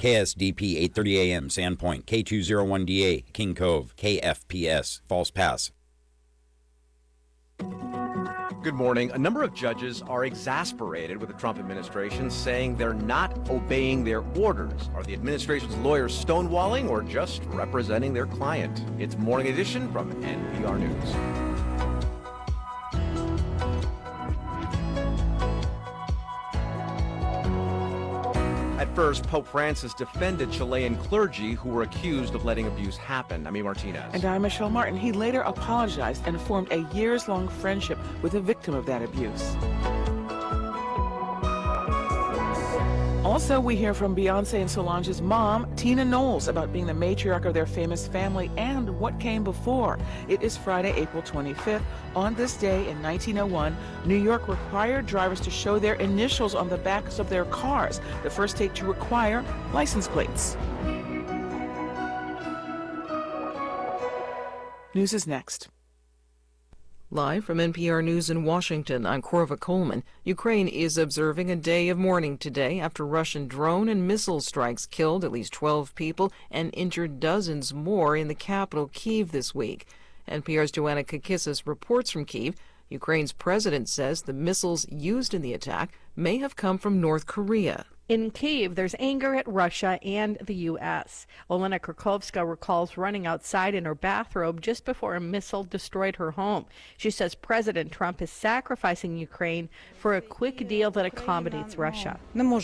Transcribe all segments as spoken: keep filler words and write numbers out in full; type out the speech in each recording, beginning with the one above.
K S D P eight thirty A M, Sandpoint, K two oh one D A, King Cove, K F P S, False Pass. Good morning. A number of judges are exasperated with the Trump administration, saying they're not obeying their orders. Are the administration's lawyers stonewalling or just representing their client? It's Morning Edition from N P R News. At first, Pope Francis defended Chilean clergy who were accused of letting abuse happen. I'm E. Martinez. And I'm Michelle Martin. He later apologized and formed a years-long friendship with a victim of that abuse. Also, we hear from Beyonce and Solange's mom, Tina Knowles, about being the matriarch of their famous family and what came before. It is Friday, April twenty-fifth. On this day in nineteen oh one, New York required drivers to show their initials on the backs of their cars, the first state to require license plates. News is next. Live from N P R News in Washington, I'm Corva Coleman. Ukraine is observing a day of mourning today after Russian drone and missile strikes killed at least twelve people and injured dozens more in the capital, Kyiv, this week. N P R's Joanna Kakissis reports from Kyiv. Ukraine's president says the missiles used in the attack may have come from North Korea. In Kyiv, there's anger at Russia and the U S. Olena Krakovska recalls running outside in her bathrobe just before a missile destroyed her home. She says President Trump is sacrificing Ukraine for a quick deal that accommodates Russia.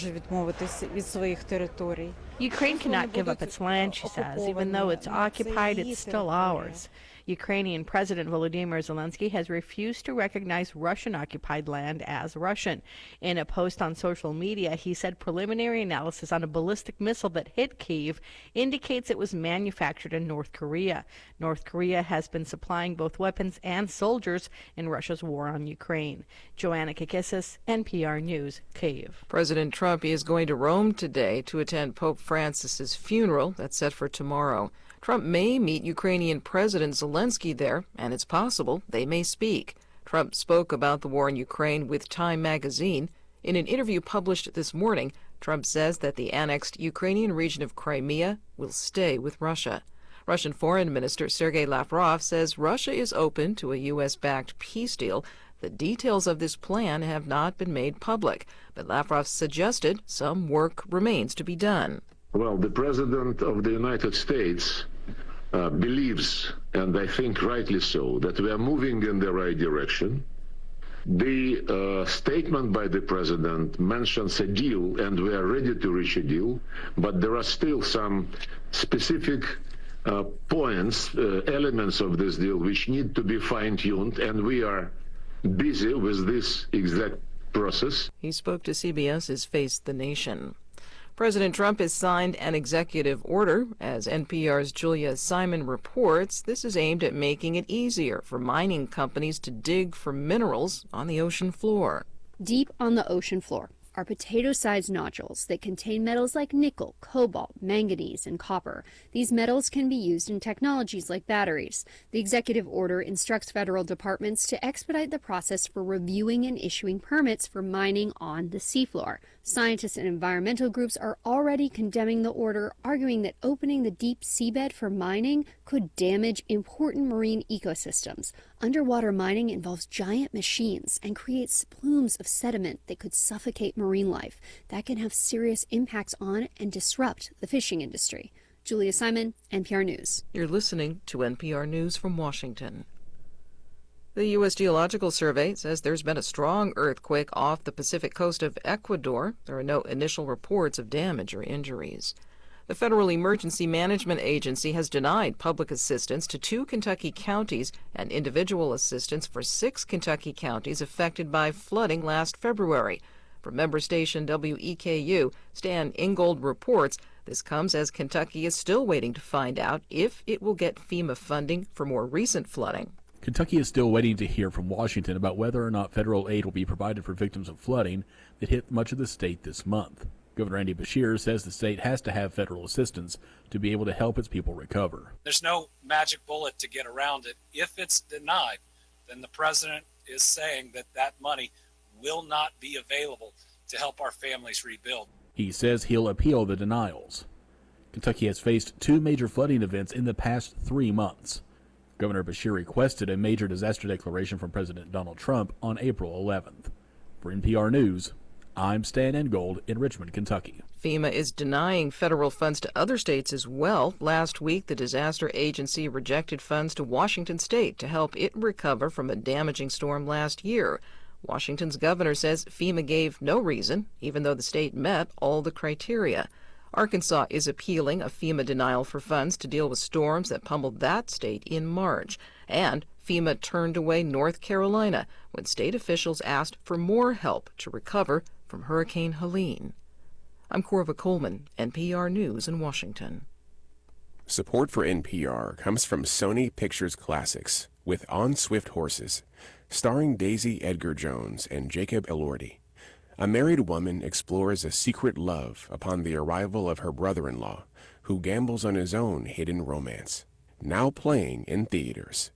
Ukraine cannot give up its land, she says. Even though it's occupied, it's still ours. Ukrainian President Volodymyr Zelensky has refused to recognize Russian-occupied land as Russian. In a post on social media, he said preliminary analysis on a ballistic missile that hit Kyiv indicates it was manufactured in North Korea. North Korea has been supplying both weapons and soldiers in Russia's war on Ukraine. Joanna Kakissis, N P R News, Kyiv. President Trump is going to Rome today to attend Pope Francis's funeral that's set for tomorrow. Trump may meet Ukrainian President Zelensky there, and it's possible they may speak. Trump spoke about the war in Ukraine with Time magazine. In an interview published this morning, Trump says that the annexed Ukrainian region of Crimea will stay with Russia. Russian Foreign Minister Sergei Lavrov says Russia is open to a U S-backed peace deal. The details of this plan have not been made public, but Lavrov suggested some work remains to be done. Well, the President of the United States uh, believes, and I think rightly so, that we are moving in the right direction. The uh, statement by the President mentions a deal, and we are ready to reach a deal, but there are still some specific uh, points, uh, elements of this deal which need to be fine-tuned, and we are busy with this exact process. He spoke to CBS's Face the Nation. President Trump has signed an executive order. As N P R's Julia Simon reports, this is aimed at making it easier for mining companies to dig for minerals on the ocean floor. Deep on the ocean floor are potato-sized nodules that contain metals like nickel, cobalt, manganese, and copper. These metals can be used in technologies like batteries. The executive order instructs federal departments to expedite the process for reviewing and issuing permits for mining on the seafloor. Scientists and environmental groups are already condemning the order, arguing that opening the deep seabed for mining could damage important marine ecosystems. Underwater mining involves giant machines and creates plumes of sediment that could suffocate marine life. That can have serious impacts on and disrupt the fishing industry. Julia Simon, N P R News. You're listening to N P R News from Washington. The U S Geological Survey says there's been a strong earthquake off the Pacific coast of Ecuador. There are no initial reports of damage or injuries. The Federal Emergency Management Agency has denied public assistance to two Kentucky counties and individual assistance for six Kentucky counties affected by flooding last February. From member station W E K U, Stan Ingold reports this comes as Kentucky is still waiting to find out if it will get FEMA funding for more recent flooding. Kentucky is still waiting to hear from Washington about whether or not federal aid will be provided for victims of flooding that hit much of the state this month. Governor Andy Beshear says the state has to have federal assistance to be able to help its people recover. There's no magic bullet to get around it. If it's denied, then the president is saying that that money will not be available to help our families rebuild. He says he'll appeal the denials. Kentucky has faced two major flooding events in the past three months. Governor Beshear requested a major disaster declaration from President Donald Trump on April eleventh. For N P R News, I'm Stan Engold in Richmond, Kentucky. FEMA is denying federal funds to other states as well. Last week, the disaster agency rejected funds to Washington state to help it recover from a damaging storm last year. Washington's governor says FEMA gave no reason, even though the state met all the criteria. Arkansas is appealing a FEMA denial for funds to deal with storms that pummeled that state in March. And FEMA turned away North Carolina when state officials asked for more help to recover from Hurricane Helene. I'm Corva Coleman, N P R News in Washington. Support for N P R comes from Sony Pictures Classics with On Swift Horses, starring Daisy Edgar Jones and Jacob Elordi. A married woman explores a secret love upon the arrival of her brother-in-law, who gambles on his own hidden romance. Now playing in theaters.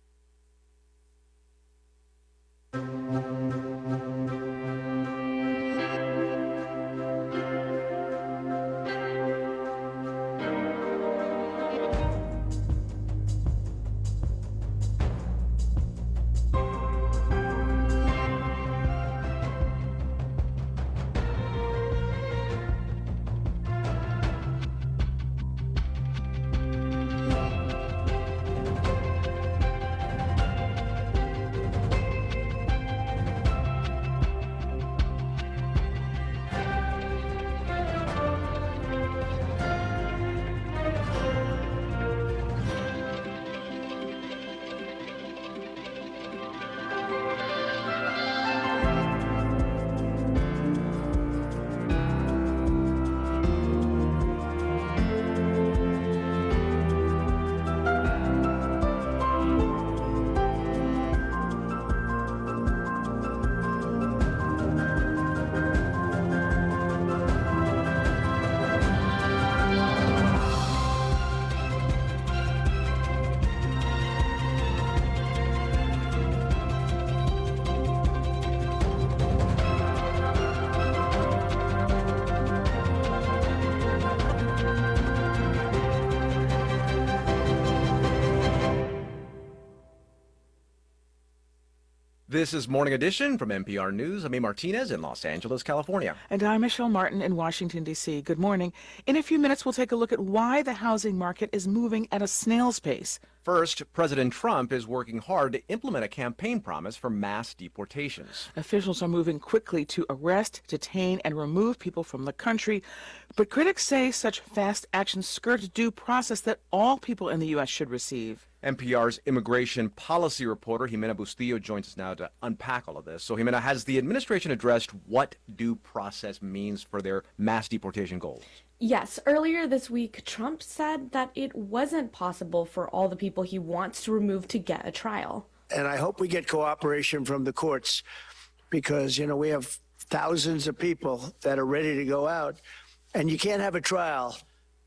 This is Morning Edition from N P R News. I'm A. Martinez in Los Angeles, California. And I'm Michelle Martin in Washington, D C Good morning. In a few minutes, we'll take a look at why the housing market is moving at a snail's pace. First, President Trump is working hard to implement a campaign promise for mass deportations. Officials are moving quickly to arrest, detain, and remove people from the country. But critics say such fast action skirts due process that all people in the U S should receive. N P R's immigration policy reporter Jimena Bustillo joins us now to unpack all of this. So, Jimena, has the administration addressed what due process means for their mass deportation goals? Yes. Earlier this week, Trump said that it wasn't possible for all the people he wants to remove to get a trial. And I hope we get cooperation from the courts because, you know, we have thousands of people that are ready to go out, and you can't have a trial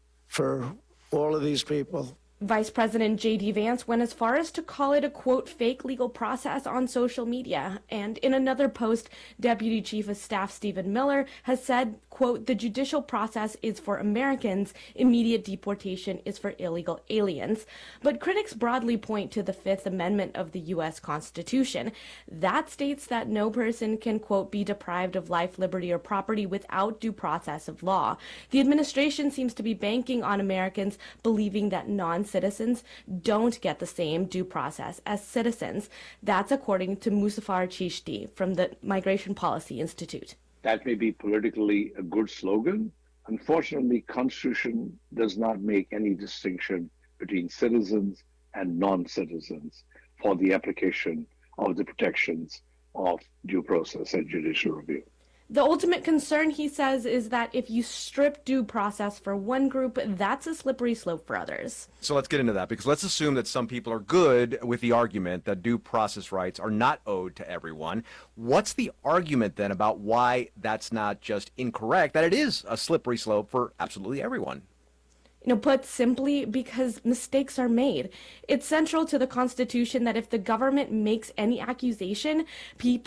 for all of these people. Vice President J D Vance went as far as to call it a, quote, fake legal process on social media. And in another post, Deputy Chief of Staff Stephen Miller has said, quote, the judicial process is for Americans, immediate deportation is for illegal aliens. But critics broadly point to the Fifth Amendment of the U S Constitution. That states that no person can, quote, be deprived of life, liberty, or property without due process of law. The administration seems to be banking on Americans believing that non citizens don't get the same due process as citizens. That's according to Muzaffar Chishti from the Migration Policy Institute. That may be politically a good slogan. Unfortunately, Constitution does not make any distinction between citizens and non-citizens for the application of the protections of due process and judicial review. The ultimate concern, he says, is that if you strip due process for one group, that's a slippery slope for others. So let's get into that, because let's assume that some people are good with the argument that due process rights are not owed to everyone. What's the argument then about why that's not just incorrect, that it is a slippery slope for absolutely everyone? You know, put simply, because mistakes are made. It's central to the Constitution that if the government makes any accusation, people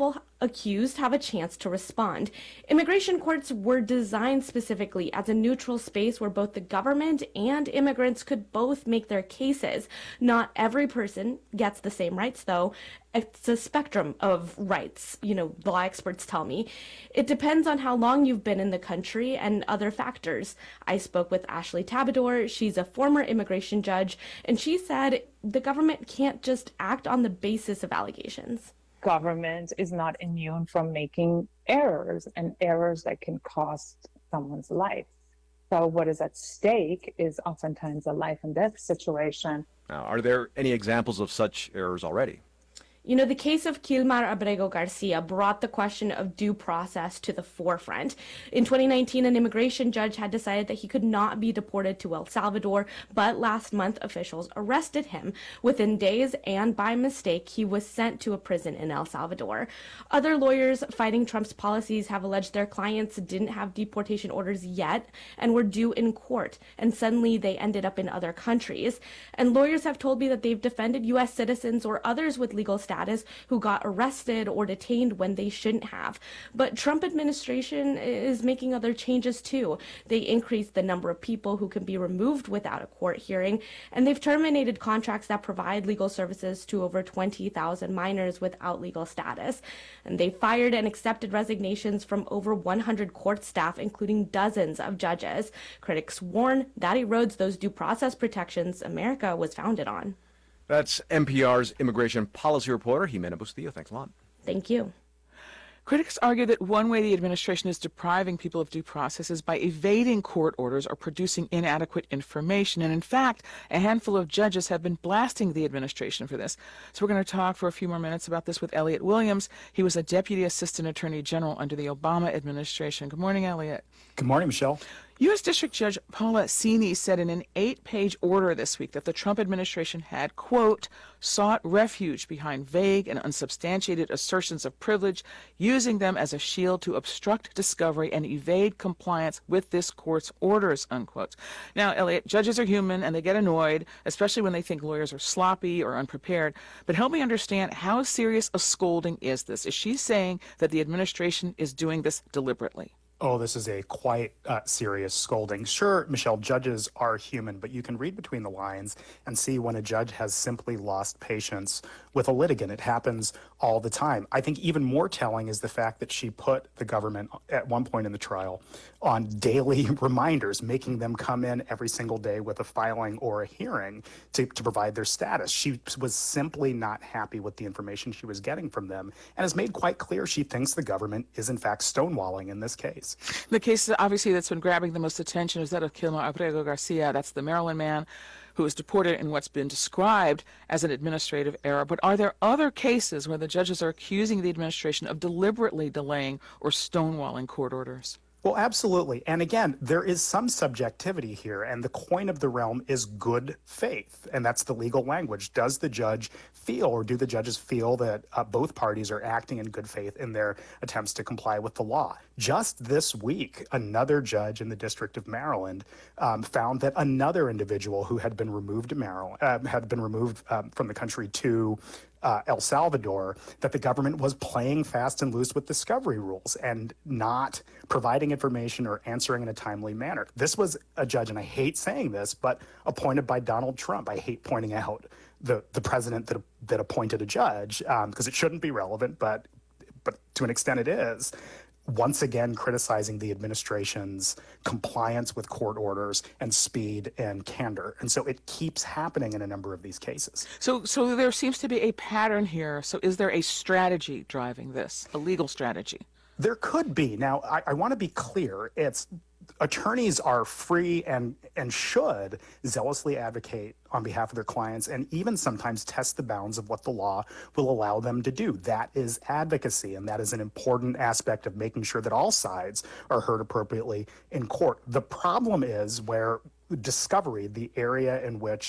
accused have a chance to respond. Immigration courts were designed specifically as a neutral space where both the government and immigrants could both make their cases. Not every person gets the same rights, though. It's a spectrum of rights, you know, law experts tell me. It depends on how long you've been in the country and other factors. I spoke with Ashley Tabador. She's a former immigration judge, and she said the government can't just act on the basis of allegations. Government is not immune from making errors, and errors that can cost someone's life. So what is at stake is oftentimes a life and death situation. Now, are there any examples of such errors already? You know, the case of Kilmar Abrego Garcia brought the question of due process to the forefront. In twenty nineteen, an immigration judge had decided that he could not be deported to El Salvador, but last month officials arrested him. Within days and by mistake, he was sent to a prison in El Salvador. Other lawyers fighting Trump's policies have alleged their clients didn't have deportation orders yet and were due in court, and suddenly they ended up in other countries. And lawyers have told me that they've defended U S citizens or others with legal status status who got arrested or detained when they shouldn't have. But Trump administration is making other changes too. They increased the number of people who can be removed without a court hearing, and they've terminated contracts that provide legal services to over twenty thousand minors without legal status. And they fired and accepted resignations from over one hundred court staff, including dozens of judges. Critics warn that erodes those due process protections America was founded on. That's N P R's immigration policy reporter, Jimena Bustillo. Thanks a lot. Thank you. Critics argue that one way the administration is depriving people of due process is by evading court orders or producing inadequate information. And in fact, a handful of judges have been blasting the administration for this. So we're going to talk for a few more minutes about this with Elliot Williams. He was a Deputy Assistant Attorney General under the Obama administration. Good morning, Elliot. Good morning, Michelle. U S. District Judge Paula Sini said in an eight-page order this week that the Trump administration had, quote, sought refuge behind vague and unsubstantiated assertions of privilege, using them as a shield to obstruct discovery and evade compliance with this court's orders, unquote. Now, Elliot, judges are human and they get annoyed, especially when they think lawyers are sloppy or unprepared. But help me understand, how serious a scolding is this? Is she saying that the administration is doing this deliberately? Oh, this is a quite uh, serious scolding. Sure, Michelle, judges are human, but you can read between the lines and see when a judge has simply lost patience with a litigant. It happens all the time. I think even more telling is the fact that she put the government at one point in the trial on daily reminders, making them come in every single day with a filing or a hearing to, to provide their status. She was simply not happy with the information she was getting from them and has made quite clear she thinks the government is in fact stonewalling in this case. The case, obviously, that's been grabbing the most attention is that of Kilmar Abrego Garcia. That's the Maryland man who was deported in what's been described as an administrative error. But are there other cases where the judges are accusing the administration of deliberately delaying or stonewalling court orders? Well, absolutely. And again, there is some subjectivity here, and the coin of the realm is good faith. And that's the legal language. Does the judge feel, or do the judges feel, that uh, both parties are acting in good faith in their attempts to comply with the law? Just this week, another judge in the District of Maryland um, found that another individual who had been removed to Maryland, uh, had been removed um, from the country to Uh, El Salvador, that the government was playing fast and loose with discovery rules and not providing information or answering in a timely manner. This was a judge, and I hate saying this, but appointed by Donald Trump. I hate pointing out the, the president that, that appointed a judge because um, it shouldn't be relevant, but, but to an extent it is. Once again criticizing the administration's compliance with court orders and speed and candor. And so it keeps happening in a number of these cases. So so there seems to be a pattern here. So is there a strategy driving this, a legal strategy? There could be. Now, I, I want to be clear. It's attorneys are free and and should zealously advocate on behalf of their clients and even sometimes test the bounds of what the law will allow them to do. That is advocacy, and that is an important aspect of making sure that all sides are heard appropriately in court. The problem is where discovery, the area in which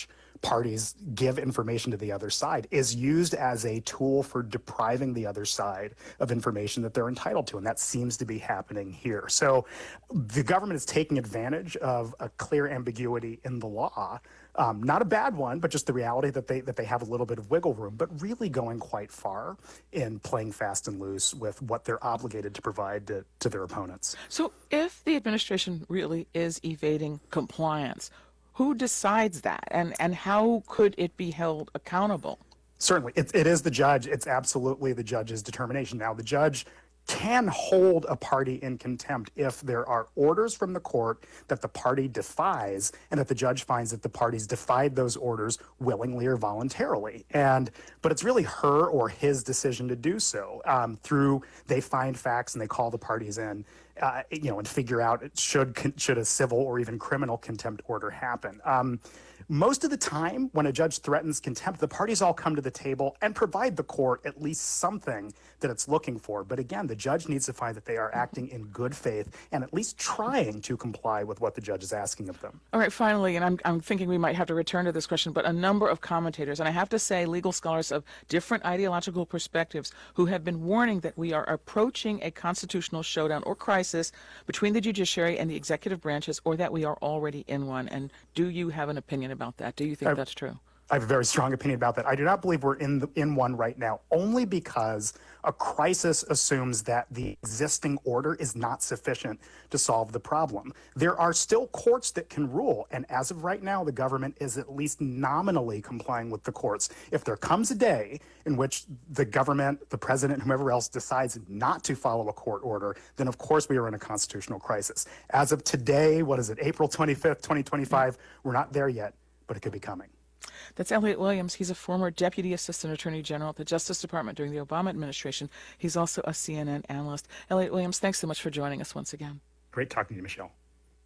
parties give information to the other side is used as a tool for depriving the other side of information that they're entitled to. And that seems to be happening here. So the government is taking advantage of a clear ambiguity in the law. Um, not a bad one, but just the reality that they that they have a little bit of wiggle room, but really going quite far in playing fast and loose with what they're obligated to provide to, to their opponents. So if the administration really is evading compliance, who decides that, and, and how could it be held accountable? Certainly, it, it is the judge. It's absolutely the judge's determination. Now, the judge can hold a party in contempt if there are orders from the court that the party defies and that the judge finds that the parties defied those orders willingly or voluntarily. And but it's really her or his decision to do so. Um, through they find facts and they call the parties in, uh, you know, and figure out should should a civil or even criminal contempt order happen. Um, Most of the time, when a judge threatens contempt, the parties all come to the table and provide the court at least something that it's looking for. But again, the judge needs to find that they are acting in good faith and at least trying to comply with what the judge is asking of them. All right, finally, and I'm, I'm thinking we might have to return to this question, but a number of commentators, and I have to say legal scholars of different ideological perspectives, who have been warning that we are approaching a constitutional showdown or crisis between the judiciary and the executive branches, or that we are already in one. And do you have an opinion about that? Do you think I, that's true? I have a very strong opinion about that. I do not believe we're in the, in one right now, only because a crisis assumes that the existing order is not sufficient to solve the problem. There are still courts that can rule, and as of right now, the government is at least nominally complying with the courts. If there comes a day in which the government, the president, whomever else decides not to follow a court order, then of course we are in a constitutional crisis. As of today, what is it, April twenty-fifth, twenty twenty-five, we're not there yet, but it could be coming. That's Elliot Williams. He's a former Deputy Assistant Attorney General at the Justice Department during the Obama administration. He's also a C N N analyst. Elliot Williams, thanks so much for joining us once again. Great talking to you, Michelle.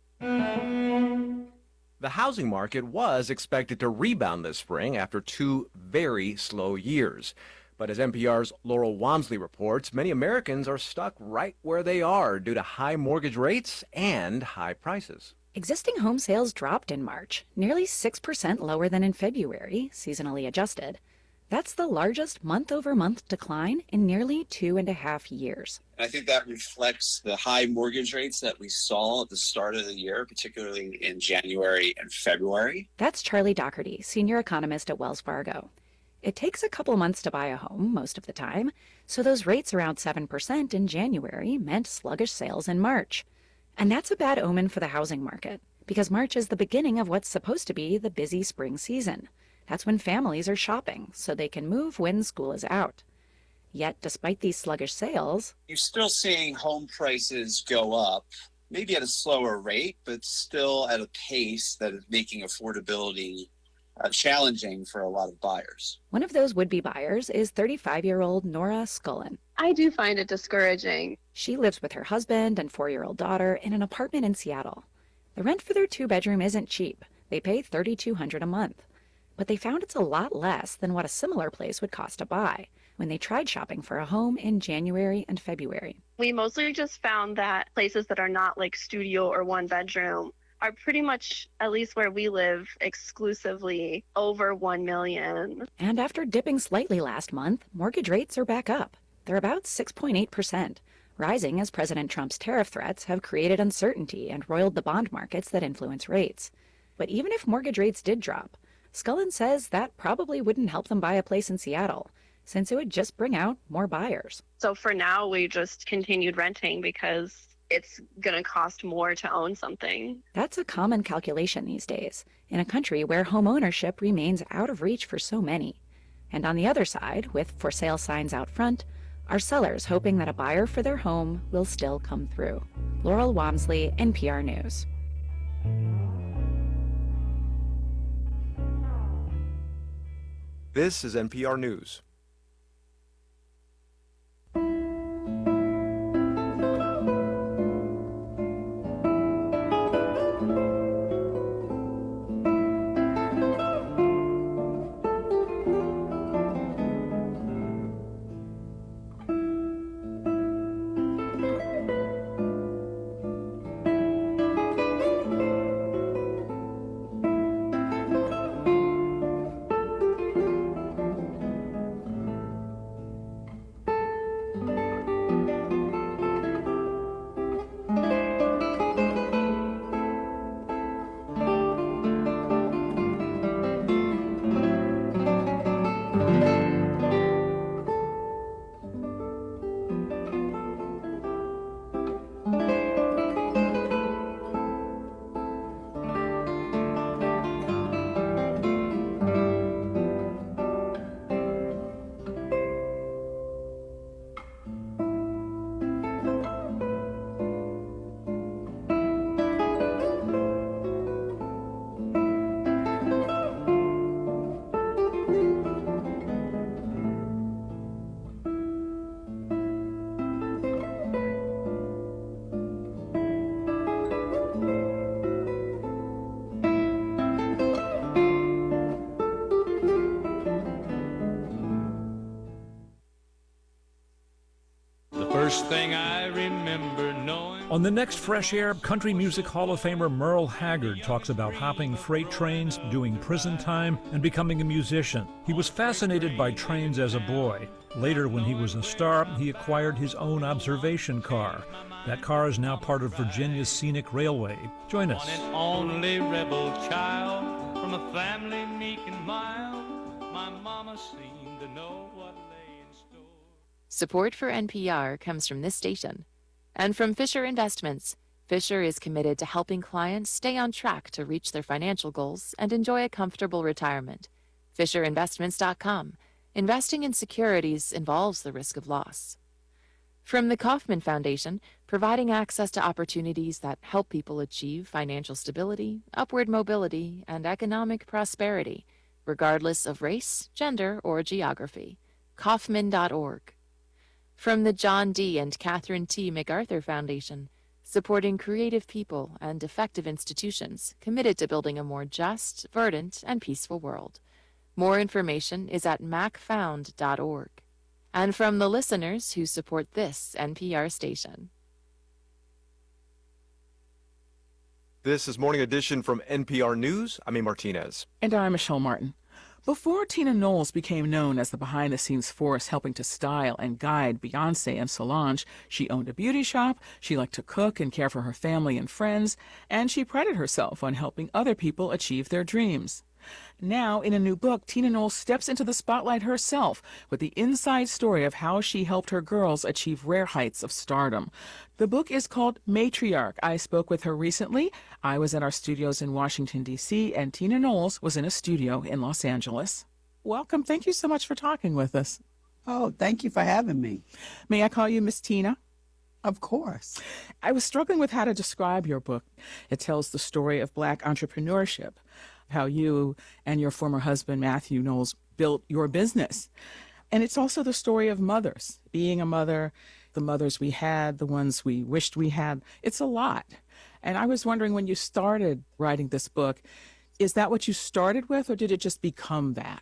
The housing market was expected to rebound this spring after two very slow years. But as N P R's Laurel Wamsley reports, many Americans are stuck right where they are due to high mortgage rates and high prices. Existing home sales dropped in March, nearly six percent lower than in February, seasonally adjusted. That's the largest month-over-month decline in nearly two and a half years. I think that reflects the high mortgage rates that we saw at the start of the year, particularly in January and February. That's Charlie Doherty, senior economist at Wells Fargo. It takes a couple months to buy a home most of the time, so those rates around seven percent in January meant sluggish sales in March. And that's a bad omen for the housing market, because March is the beginning of what's supposed to be the busy spring season. That's when families are shopping, so they can move when school is out. Yet, despite these sluggish sales, you're still seeing home prices go up, maybe at a slower rate, but still at a pace that is making affordability uh, challenging for a lot of buyers. One of those would-be buyers is thirty-five-year-old Nora Scullin. I do find it discouraging. She lives with her husband and four-year-old daughter in an apartment in Seattle. The rent for their two-bedroom isn't cheap. They pay thirty-two hundred dollars a month. But they found it's a lot less than what a similar place would cost to buy when they tried shopping for a home in January and February. We mostly just found that places that are not like studio or one bedroom are pretty much, at least where we live, exclusively over one million dollars. And after dipping slightly last month, mortgage rates are back up. They're about six point eight percent, rising as President Trump's tariff threats have created uncertainty and roiled the bond markets that influence rates. But even if mortgage rates did drop, Scullin says that probably wouldn't help them buy a place in Seattle, since it would just bring out more buyers. So for now, we just continued renting because it's going to cost more to own something. That's a common calculation these days, in a country where home ownership remains out of reach for so many. And on the other side, with for sale signs out front, are sellers hoping that a buyer for their home will still come through. Laurel Wamsley, N P R News. This is N P R News. first thing I remember knowing. On the next Fresh Air, Country Music Hall of Famer Merle Haggard talks about hopping freight trains, doing prison time, and becoming a musician. He was fascinated by trains as a boy. Later, when he was a star, he acquired his own observation car. That car is now part of Virginia's Scenic Railway. Join us. One and only rebel child from a family meek and mild. My mama seemed to know what lay in store. Support for N P R comes from this station and from Fisher Investments. Fisher is committed to helping clients stay on track to reach their financial goals and enjoy a comfortable retirement. Fisher Investments dot com. Investing in securities involves the risk of loss. From the Kauffman Foundation, providing access to opportunities that help people achieve financial stability, upward mobility, and economic prosperity, regardless of race, gender, or geography. Kauffman dot org. From the John D. and Catherine T. MacArthur Foundation, supporting creative people and effective institutions committed to building a more just, verdant, and peaceful world. More information is at mac found dot org. And from the listeners who support this N P R station. This is Morning Edition from N P R News. I'm A. Martinez. And I'm Michelle Martin. Before Tina Knowles became known as the behind-the-scenes force helping to style and guide Beyoncé and Solange, she owned a beauty shop, she liked to cook and care for her family and friends, and she prided herself on helping other people achieve their dreams. Now, in a new book, Tina Knowles steps into the spotlight herself with the inside story of how she helped her girls achieve rare heights of stardom. The book is called Matriarch. I spoke with her recently. I was at our studios in Washington, D C, and Tina Knowles was in a studio in Los Angeles. Welcome. Thank you so much for talking with us. Oh, thank you for having me. May I call you Miss Tina? Of course. I was struggling with how to describe your book. It tells the story of Black entrepreneurship, how you and your former husband, Matthew Knowles, built your business. And it's also the story of mothers, being a mother, the mothers we had, the ones we wished we had. It's a lot. And I was wondering, when you started writing this book, is that what you started with, or did it just become that?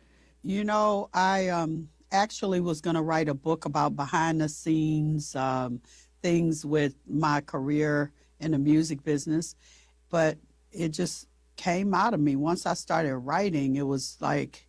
You know, I um, actually was going to write a book about behind the scenes, um, things with my career in the music business, but it just came out of me. Once I started writing, it was like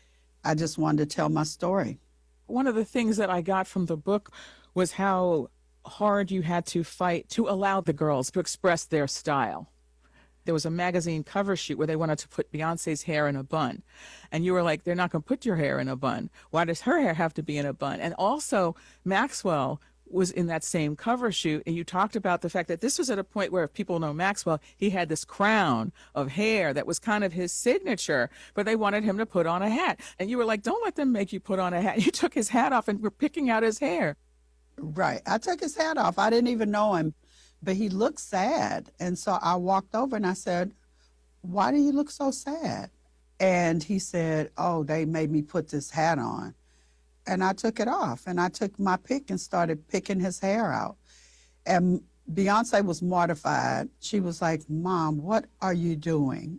I just wanted to tell my story. One of the things that I got from the book was how hard you had to fight to allow the girls to express their style. There was a magazine cover shoot where they wanted to put Beyonce's hair in a bun. And you were like, they're not going to put your hair in a bun. Why does her hair have to be in a bun? And also, Maxwell was in that same cover shoot, and you talked about the fact that this was at a point where, if people know Maxwell, he had this crown of hair that was kind of his signature, but they wanted him to put on a hat. And you were like, don't let them make you put on a hat. You took his hat off and were picking out his hair. Right. I took his hat off. I didn't even know him, but he looked sad. And so I walked over and I said, why do you look so sad? And he said, oh, they made me put this hat on. And I took it off, and I took my pick and started picking his hair out. And Beyonce was mortified. She was like, Mom, what are you doing?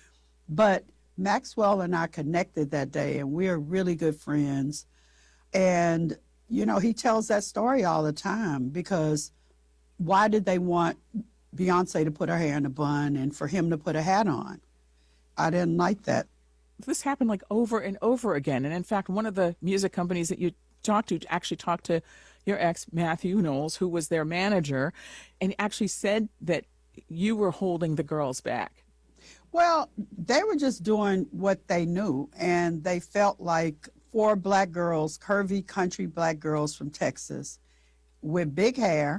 But Maxwell and I connected that day, and we're really good friends. And, you know, he tells that story all the time, because why did they want Beyonce to put her hair in a bun and for him to put a hat on? I didn't like that. This happened like over and over again. And in fact, one of the music companies that you talked to actually talked to your ex, Matthew Knowles, who was their manager, and actually said that you were holding the girls back. Well, they were just doing what they knew, and they felt like four black girls, curvy country black girls from Texas with big hair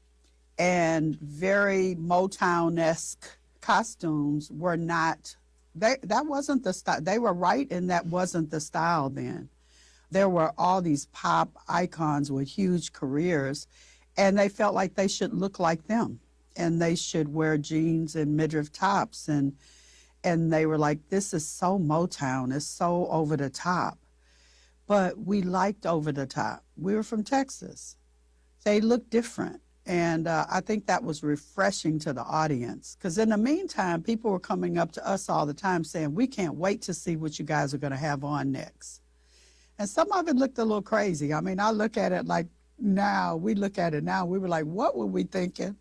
and very Motown-esque costumes were not They, that wasn't the style. They were right, and that wasn't the style then. There were all these pop icons with huge careers, and they felt like they should look like them, and they should wear jeans and midriff tops, and and they were like, this is so Motown, it's so over the top. But we liked over the top. We were from Texas. They looked different. And uh, I think that was refreshing to the audience, because in the meantime, people were coming up to us all the time saying, we can't wait to see what you guys are going to have on next. And some of it looked a little crazy. I mean, I look at it like, Now, we look at it now, we were like, what were we thinking?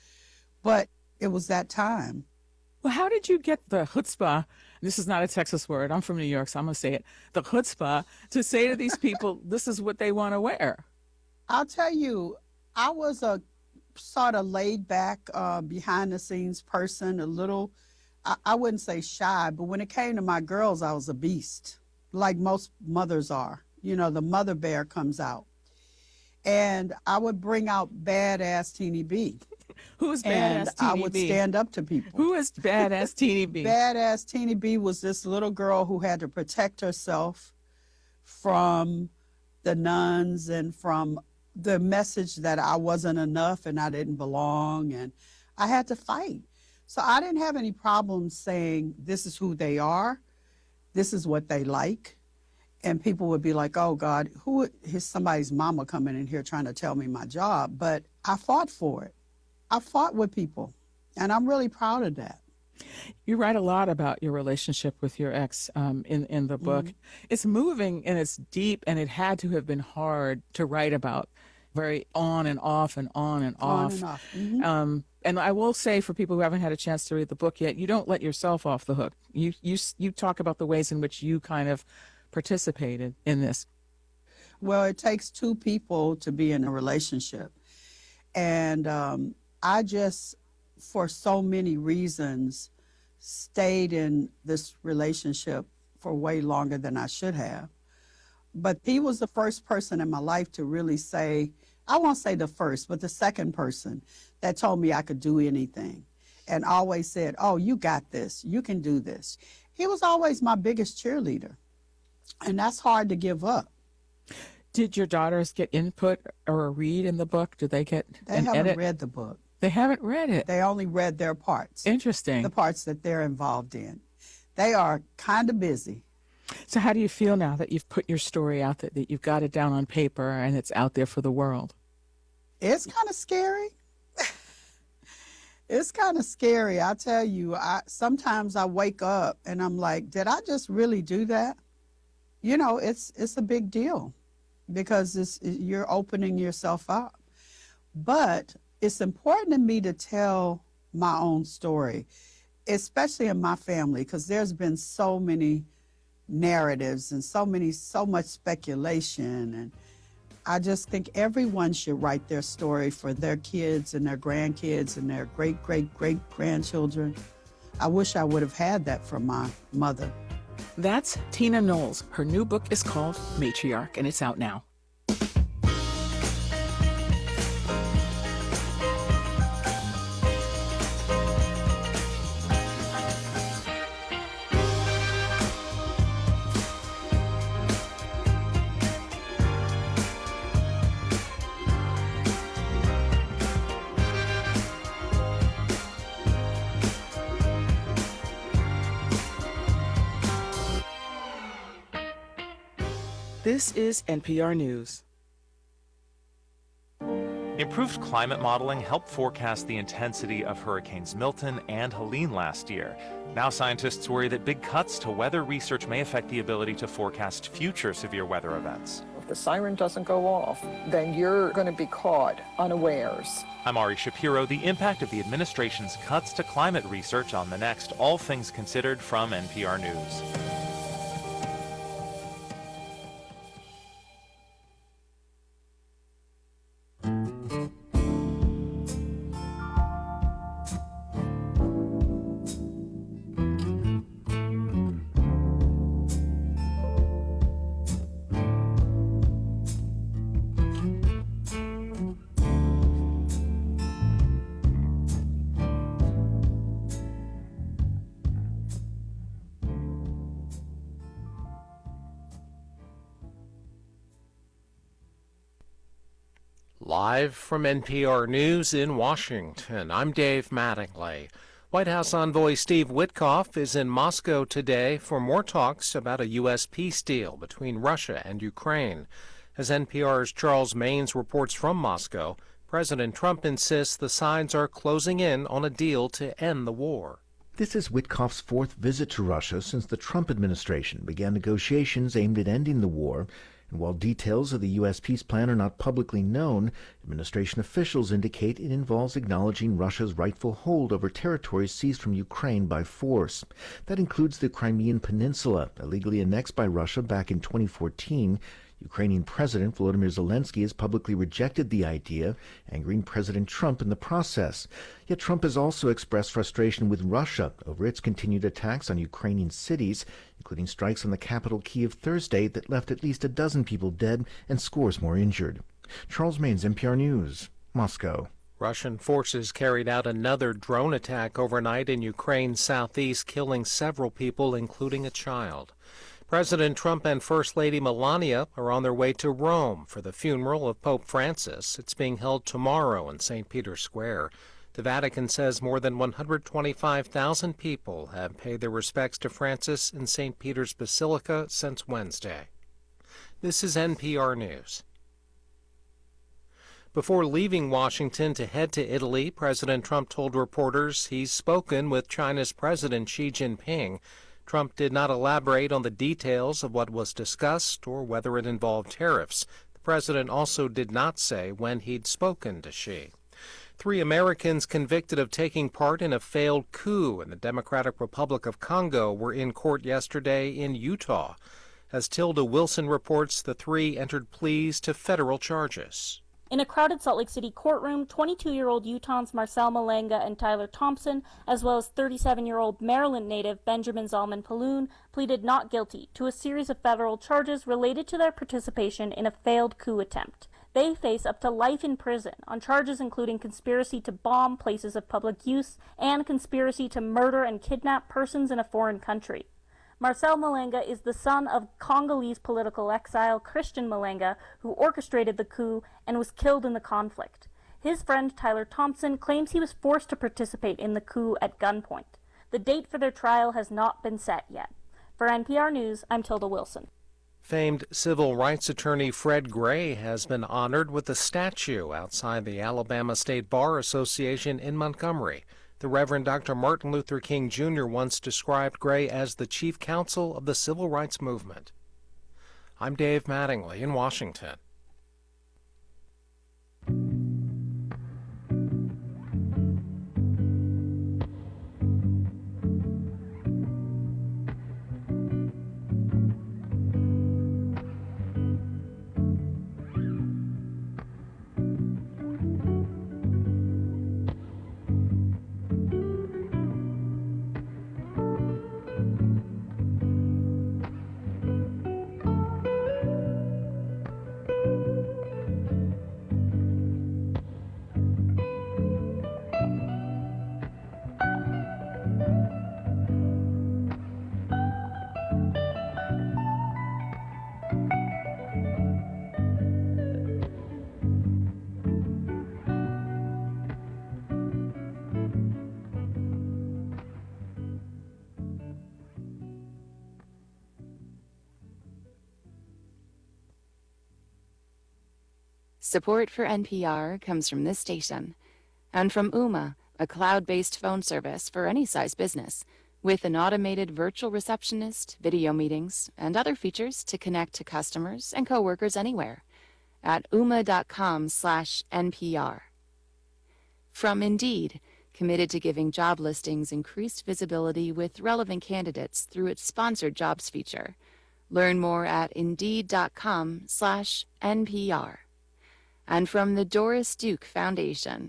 But it was that time. Well, how did you get the chutzpah? This is not a Texas word. I'm from New York, so I'm going to say it. The chutzpah to say to these people, this is what they want to wear. I'll tell you, I was a sort of laid back, uh, behind the scenes person, a little, I, I wouldn't say shy, but when it came to my girls, I was a beast, like most mothers are. You know, the mother bear comes out. And I would bring out badass Teeny B. Who is and badass Teeny I would B? stand up to people. Who is badass Teeny B? Badass Teeny B was this little girl who had to protect herself from the nuns and from the message that I wasn't enough and I didn't belong, and I had to fight. So I didn't have any problems saying this is who they are, this is what they like. And people would be like, oh God, who is somebody's mama coming in here trying to tell me my job? But I fought for it. I fought with people, and I'm really proud of that. You write a lot about your relationship with your ex um, in, in the book. Mm-hmm. It's moving and it's deep, and it had to have been hard to write about, very on and off and on and On off. and off. Mhm. Um, and I will say, for people who haven't had a chance to read the book yet, you don't let yourself off the hook. You, you, you talk about the ways in which you kind of participated in this. Well, it takes two people to be in a relationship. And um, I just, for so many reasons, stayed in this relationship for way longer than I should have. But he was the first person in my life to really say, I won't say the first, but the second person that told me I could do anything and always said, oh, you got this, you can do this. He was always my biggest cheerleader. And that's hard to give up. Did your daughters get input or a read in the book? Did they get They an haven't edit? read the book. They haven't read it. They only read their parts. Interesting. The parts that they're involved in. They are kind of busy. So how do you feel now that you've put your story out, that, that you've got it down on paper and it's out there for the world? It's kind of scary. It's kind of scary. I tell you, I sometimes I wake up and I'm like, did I just really do that? You know, it's it's a big deal because it's, you're opening yourself up. But it's important to me to tell my own story, especially in my family, because there's been so many narratives and so many, so much speculation. And I just think everyone should write their story for their kids and their grandkids and their great, great, great grandchildren. I wish I would have had that from my mother. That's Tina Knowles. Her new book is called Matriarch, and it's out now. This is N P R News. Improved climate modeling helped forecast the intensity of Hurricanes Milton and Helene last year. Now scientists worry that big cuts to weather research may affect the ability to forecast future severe weather events. If the siren doesn't go off, then you're going to be caught unawares. I'm Ari Shapiro. The impact of the administration's cuts to climate research on the next All Things Considered from N P R News. Live from N P R News in Washington, I'm Dave Mattingly. White House envoy Steve Witkoff is in Moscow today for more talks about a U S peace deal between Russia and Ukraine. As N P R's Charles Maynes reports from Moscow, President Trump insists the sides are closing in on a deal to end the war. This is Witkoff's fourth visit to Russia since the Trump administration began negotiations aimed at ending the war And while details of the U S peace plan are not publicly known, administration officials indicate it involves acknowledging Russia's rightful hold over territories seized from Ukraine by force. That includes the Crimean Peninsula, illegally annexed by Russia back in twenty fourteen. Ukrainian President Volodymyr Zelensky has publicly rejected the idea, angering President Trump in the process. Yet Trump has also expressed frustration with Russia over its continued attacks on Ukrainian cities, including strikes on the capital Kyiv Thursday that left at least a dozen people dead and scores more injured. Charles Maines, N P R News, Moscow. Russian forces carried out another drone attack overnight in Ukraine's southeast, killing several people, including a child. President Trump and First Lady Melania are on their way to Rome for the funeral of Pope Francis. It's being held tomorrow in Saint Peter's Square. The Vatican says more than one hundred twenty-five thousand people have paid their respects to Francis in Saint Peter's Basilica since Wednesday. This is N P R News. Before leaving Washington to head to Italy, President Trump told reporters he's spoken with China's President Xi Jinping. Trump did not elaborate on the details of what was discussed or whether it involved tariffs. The president also did not say when he'd spoken to Xi. Three Americans convicted of taking part in a failed coup in the Democratic Republic of Congo were in court yesterday in Utah. As Tilda Wilson reports, the three entered pleas to federal charges. In a crowded Salt Lake City courtroom, twenty-two-year-old Utahns Marcel Malenga and Tyler Thompson, as well as thirty-seven-year-old Maryland native Benjamin Zalman Paloon, pleaded not guilty to a series of federal charges related to their participation in a failed coup attempt. They face up to life in prison on charges including conspiracy to bomb places of public use and conspiracy to murder and kidnap persons in a foreign country. Marcel Malenga is the son of Congolese political exile Christian Malenga, who orchestrated the coup and was killed in the conflict. His friend Tyler Thompson claims he was forced to participate in the coup at gunpoint. The date for their trial has not been set yet. For N P R News, I'm Tilda Wilson. Famed civil rights attorney Fred Gray has been honored with a statue outside the Alabama State Bar Association in Montgomery. The Reverend Doctor Martin Luther King Junior once described Gray as the chief counsel of the civil rights movement. I'm Dave Mattingly in Washington. Support for N P R comes from this station and from Ooma, a cloud-based phone service for any size business with an automated virtual receptionist, video meetings, and other features to connect to customers and coworkers anywhere at ooma.com slash NPR. From Indeed, committed to giving job listings increased visibility with relevant candidates through its sponsored jobs feature. Learn more at indeed.com slash NPR. And from the Doris Duke Foundation.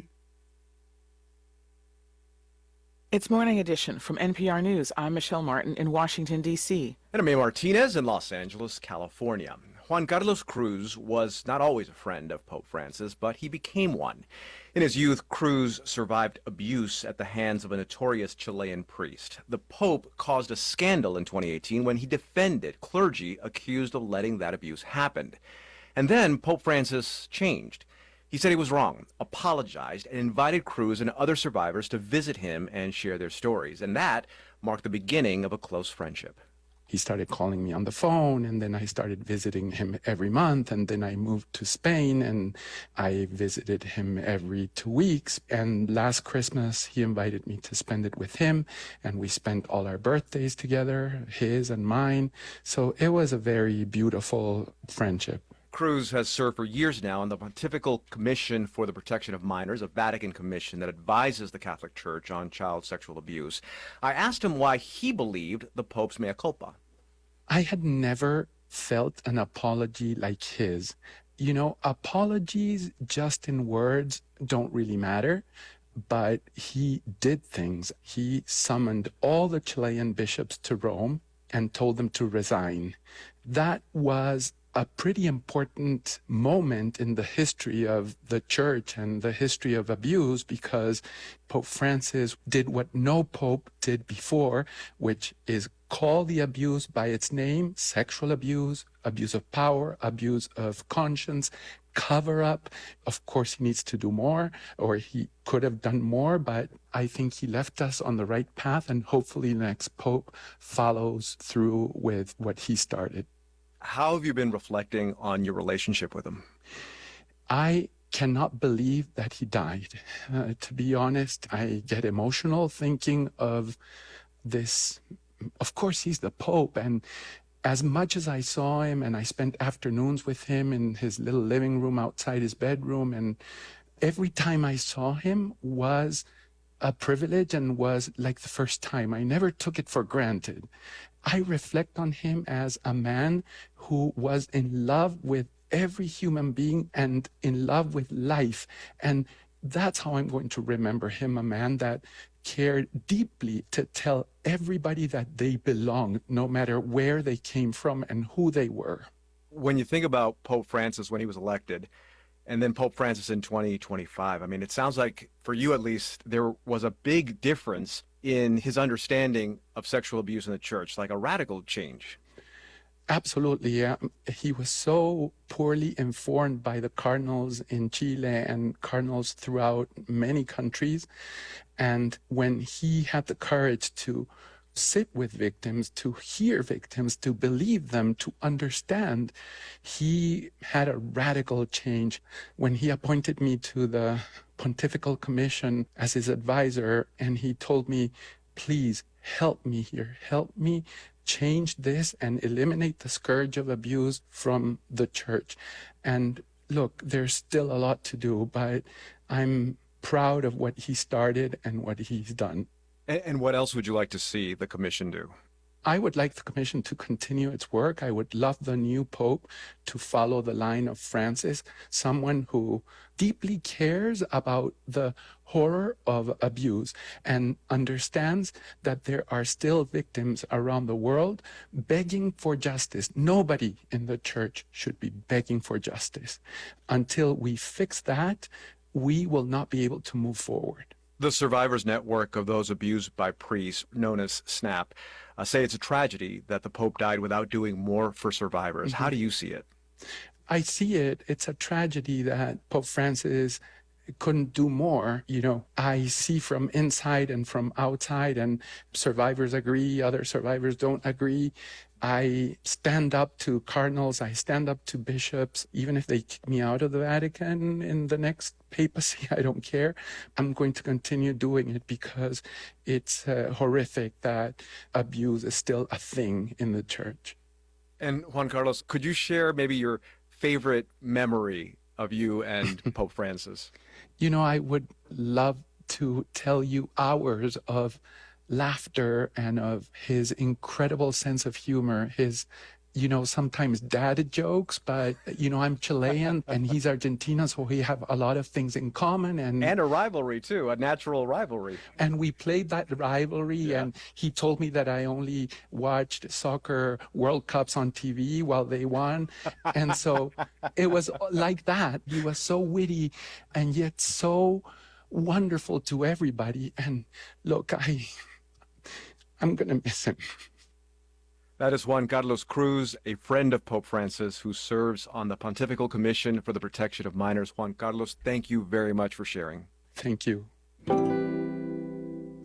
It's Morning Edition from N P R News. I'm Michelle Martin in Washington, D C And I'm May Martinez in Los Angeles, California. Juan Carlos Cruz was not always a friend of Pope Francis, but he became one. In his youth, Cruz survived abuse at the hands of a notorious Chilean priest. The Pope caused a scandal in twenty eighteen when he defended clergy accused of letting that abuse happen. And then Pope Francis changed. He said he was wrong, apologized, and invited Cruz and other survivors to visit him and share their stories. And that marked the beginning of a close friendship. He started calling me on the phone, and then I started visiting him every month. And then I moved to Spain, and I visited him every two weeks. And last Christmas, he invited me to spend it with him, and we spent all our birthdays together, his and mine. So it was a very beautiful friendship. Cruz has served for years now on the Pontifical Commission for the Protection of Minors, a Vatican commission that advises the Catholic Church on child sexual abuse. I asked him why he believed the Pope's mea culpa. I had never felt an apology like his. You know, apologies just in words don't really matter, but he did things. He summoned all the Chilean bishops to Rome and told them to resign. That was a pretty important moment in the history of the church and the history of abuse, because Pope Francis did what no pope did before, which is call the abuse by its name: sexual abuse, abuse of power, abuse of conscience, cover up. Of course, he needs to do more, or he could have done more, but I think he left us on the right path, and hopefully the next pope follows through with what he started. How have you been reflecting on your relationship with him? I cannot believe that he died. Uh, to be honest, I get emotional thinking of this. Of course, he's the Pope, and as much as I saw him, and I spent afternoons with him in his little living room outside his bedroom, and every time I saw him was a privilege and was like the first time. I never took it for granted. I reflect on him as a man who was in love with every human being and in love with life. And that's how I'm going to remember him, a man that cared deeply to tell everybody that they belonged, no matter where they came from and who they were. When you think about Pope Francis when he was elected, and then Pope Francis in twenty twenty-five, I mean, it sounds like, for you at least, there was a big difference in his understanding of sexual abuse in the church, like a radical change. Absolutely, yeah. He was so poorly informed by the cardinals in Chile and cardinals throughout many countries. And when he had the courage to sit with victims, to hear victims, to believe them, to understand, he had a radical change. When he appointed me to the Pontifical Commission as his advisor, and he told me, please help me here, help me change this and eliminate the scourge of abuse from the church. And look, there's still a lot to do, but I'm proud of what he started and what he's done. And, and what else would you like to see the commission do? I would like the commission to continue its work. I would love the new pope to follow the line of Francis, someone who deeply cares about the horror of abuse and understands that there are still victims around the world begging for justice. Nobody in the church should be begging for justice. Until we fix that, we will not be able to move forward. The Survivors Network of those abused by priests, known as SNAP, uh, say it's a tragedy that the Pope died without doing more for survivors. Mm-hmm. How do you see it? I see it. It's a tragedy that Pope Francis couldn't do more. You know, I see from inside and from outside, and survivors agree, other survivors don't agree. I stand up to cardinals, I stand up to bishops, even if they kick me out of the Vatican in the next papacy, I don't care. I'm going to continue doing it because it's uh, horrific that abuse is still a thing in the church. And Juan Carlos, could you share maybe your favorite memory of you and Pope Francis? You know, I would love to tell you hours of laughter and of his incredible sense of humor, his, you know, sometimes dad jokes, but, you know, I'm Chilean and he's Argentinian, so we have a lot of things in common. And and a rivalry, too, a natural rivalry. And we played that rivalry, yeah. And he told me that I only watched soccer World Cups on T V while they won. And so it was like that. He was so witty and yet so wonderful to everybody. And look, I... I'm going to miss him. That is Juan Carlos Cruz, a friend of Pope Francis who serves on the Pontifical Commission for the Protection of Minors. Juan Carlos, thank you very much for sharing. Thank you.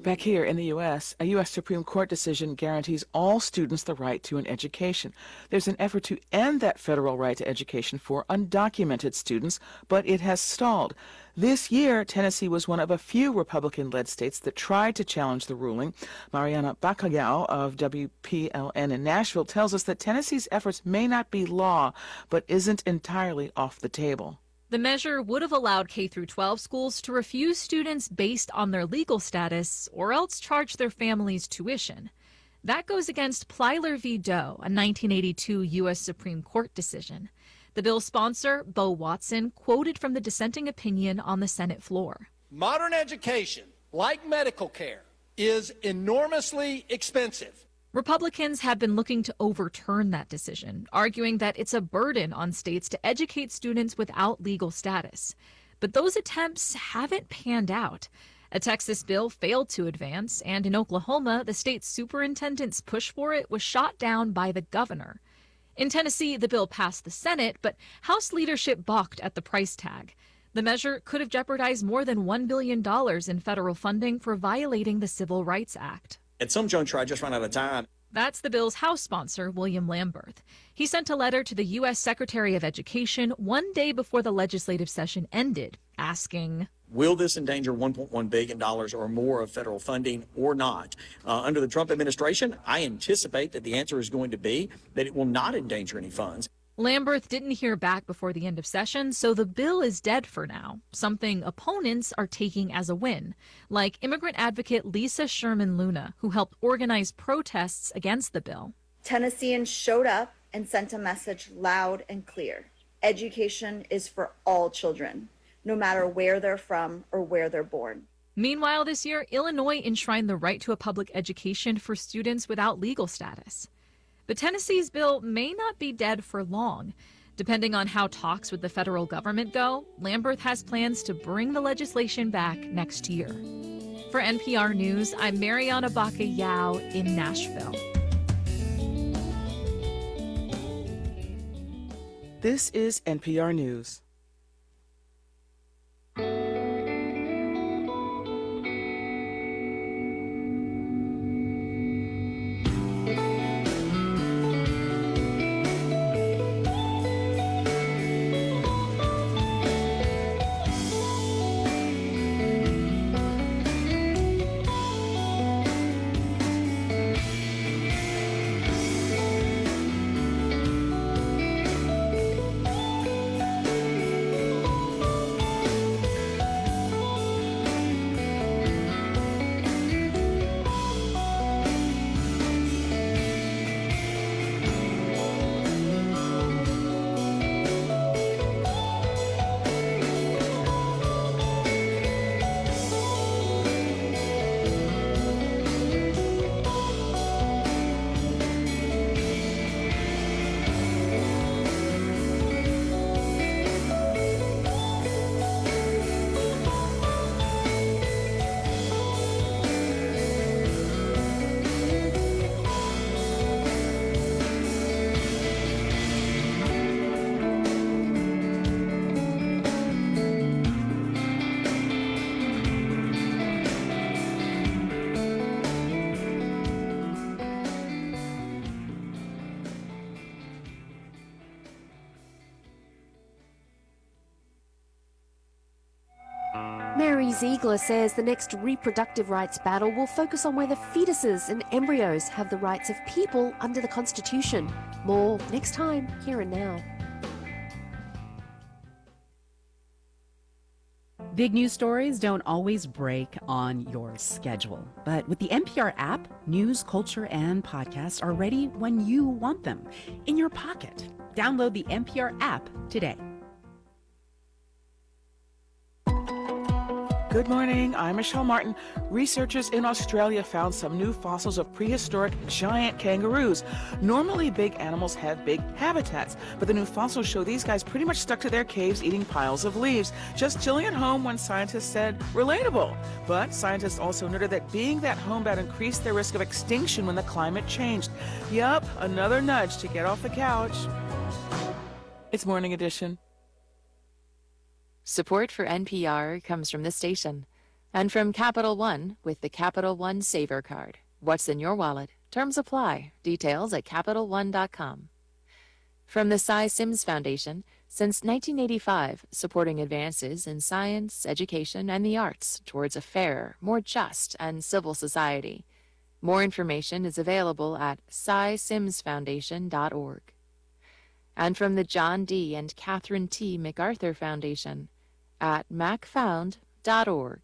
Back here in the U S, a U S Supreme Court decision guarantees all students the right to an education. There's an effort to end that federal right to education for undocumented students, but it has stalled. This year, Tennessee was one of a few Republican-led states that tried to challenge the ruling. Mariana Bacallao of W P L N in Nashville tells us that Tennessee's efforts may not be law, but isn't entirely off the table. The measure would have allowed K through twelve schools to refuse students based on their legal status or else charge their families tuition. That goes against Plyler v. Doe, a nineteen eighty-two U S Supreme Court decision. The bill's sponsor, Bo Watson, quoted from the dissenting opinion on the Senate floor. Modern education, like medical care, is enormously expensive. Republicans have been looking to overturn that decision, arguing that it's a burden on states to educate students without legal status. But those attempts haven't panned out. A Texas bill failed to advance, and in Oklahoma, the state's superintendent's push for it was shot down by the governor. In Tennessee, the bill passed the Senate, but House leadership balked at the price tag. The measure could have jeopardized more than one billion dollars in federal funding for violating the Civil Rights Act. At some juncture, I just ran out of time. That's the bill's House sponsor, William Lamberth. He sent a letter to the U S Secretary of Education one day before the legislative session ended, asking, will this endanger one point one billion dollars or more of federal funding or not? Uh, under the Trump administration, I anticipate that the answer is going to be that it will not endanger any funds. Lamberth didn't hear back before the end of session, so the bill is dead for now, something opponents are taking as a win, like immigrant advocate Lisa Sherman Luna, who helped organize protests against the bill. Tennesseans showed up and sent a message loud and clear. Education is for all children, no matter where they're from or where they're born. Meanwhile, this year, Illinois enshrined the right to a public education for students without legal status. But Tennessee's bill may not be dead for long. Depending on how talks with the federal government go, Lamberth has plans to bring the legislation back next year. For N P R News, I'm Mariana Bacallao in Nashville. This is N P R News. Mary Ziegler says the next reproductive rights battle will focus on whether fetuses and embryos have the rights of people under the Constitution. More next time, Here and Now. Big news stories don't always break on your schedule, but with the N P R app, news, culture, and podcasts are ready when you want them, in your pocket. Download the N P R app today. Good morning, I'm Michelle Martin. Researchers in Australia found some new fossils of prehistoric giant kangaroos. Normally, big animals have big habitats, but the new fossils show these guys pretty much stuck to their caves eating piles of leaves, just chilling at home when scientists said relatable. But scientists also noted that being that homebound increased their risk of extinction when the climate changed. Yup, another nudge to get off the couch. It's Morning Edition. Support for N P R comes from this station. And from Capital One with the Capital One Saver Card. What's in your wallet? Terms apply. Details at Capital One dot com. From the Cy Sims Foundation, since nineteen eighty-five, supporting advances in science, education, and the arts towards a fairer, more just, and civil society. More information is available at cy sims foundation dot org. And from the John D. and Catherine T. MacArthur Foundation at mac found dot org.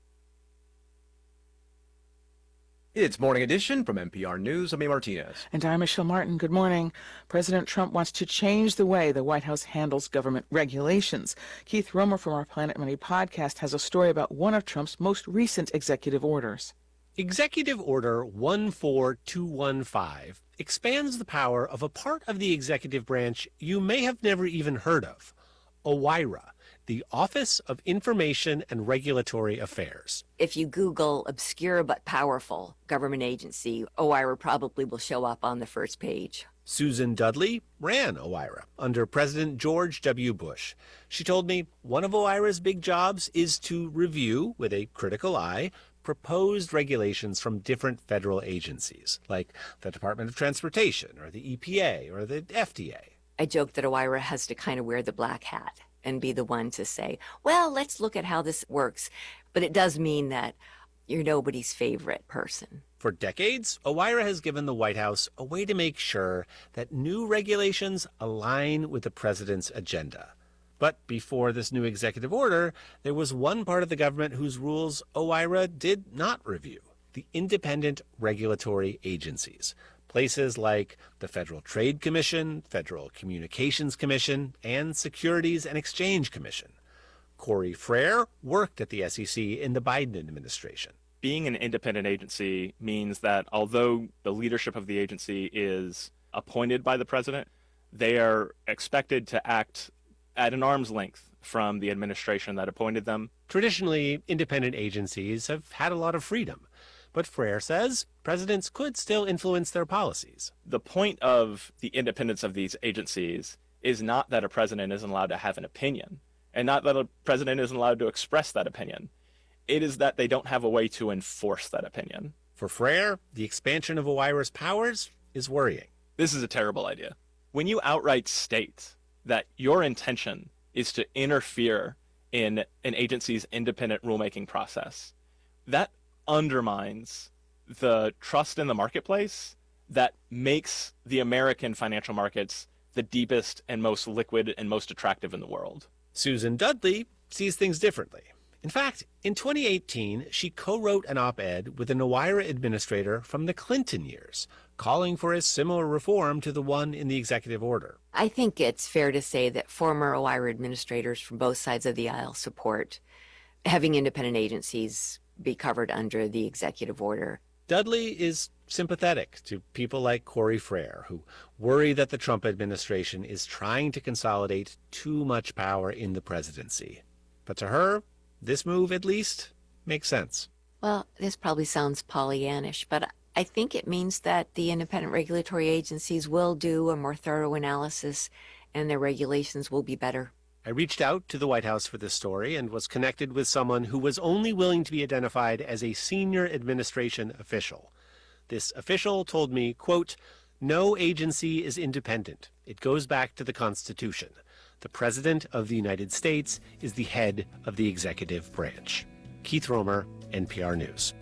It's Morning Edition from N P R News. I'm A. Martinez. And I'm Michelle Martin. Good morning. President Trump wants to change the way the White House handles government regulations. Keith Romer from our Planet Money podcast has a story about one of Trump's most recent executive orders. Executive Order one four two one five expands the power of a part of the executive branch you may have never even heard of, OIRA, the Office of Information and Regulatory Affairs. If you Google obscure but powerful government agency, OIRA probably will show up on the first page. Susan Dudley ran OIRA under President George W. Bush. She told me one of OIRA's big jobs is to review, with a critical eye, proposed regulations from different federal agencies, like the Department of Transportation or the E P A or the F D A. I joke that OIRA has to kind of wear the black hat and be the one to say, well, let's look at how this works. But it does mean that you're nobody's favorite person. For decades, OIRA has given the White House a way to make sure that new regulations align with the president's agenda. But before this new executive order, there was one part of the government whose rules OIRA did not review: the independent regulatory agencies. Places like the Federal Trade Commission, Federal Communications Commission, and Securities and Exchange Commission. Corey Frere worked at the S E C in the Biden administration. Being an independent agency means that although the leadership of the agency is appointed by the president, they are expected to act at an arm's length from the administration that appointed them. Traditionally, independent agencies have had a lot of freedom. But Frere says presidents could still influence their policies. The point of the independence of these agencies is not that a president isn't allowed to have an opinion, and not that a president isn't allowed to express that opinion. It is that they don't have a way to enforce that opinion. For Frere, the expansion of OIRA's powers is worrying. This is a terrible idea. When you outright state that your intention is to interfere in an agency's independent rulemaking process, that undermines the trust in the marketplace that makes the American financial markets the deepest and most liquid and most attractive in the world. Susan Dudley sees things differently. In fact, in twenty eighteen, she co-wrote an op-ed with an OIRA administrator from the Clinton years, calling for a similar reform to the one in the executive order. I think it's fair to say that former OIRA administrators from both sides of the aisle support having independent agencies be covered under the executive order. Dudley is sympathetic to people like Corey Frere, who worry that the Trump administration is trying to consolidate too much power in the presidency. But to her, this move, at least, makes sense. Well, this probably sounds Pollyannish, but I think it means that the independent regulatory agencies will do a more thorough analysis and their regulations will be better. I reached out to the White House for this story and was connected with someone who was only willing to be identified as a senior administration official. This official told me, quote, "No agency is independent. It goes back to the Constitution. The President of the United States is the head of the executive branch." Keith Romer, N P R News.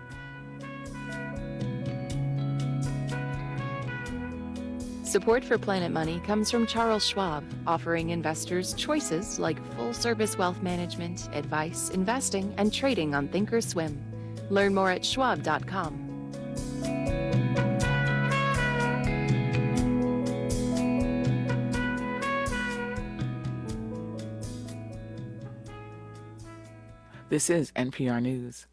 Support for Planet Money comes from Charles Schwab, offering investors choices like full-service wealth management, advice, investing, and trading on Thinkorswim. Learn more at schwab dot com. This is N P R News.